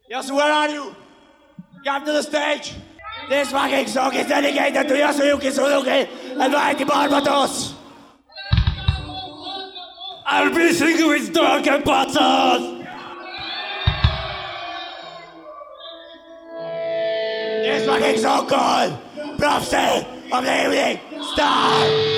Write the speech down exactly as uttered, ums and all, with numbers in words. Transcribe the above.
Yes, where are you? Come to the stage. This fucking song is dedicated to Yasuyuki Suzuki and Mighty Barbados. I'll be singing with drunken bastards. This fucking song called Prophecy of the Evening Star.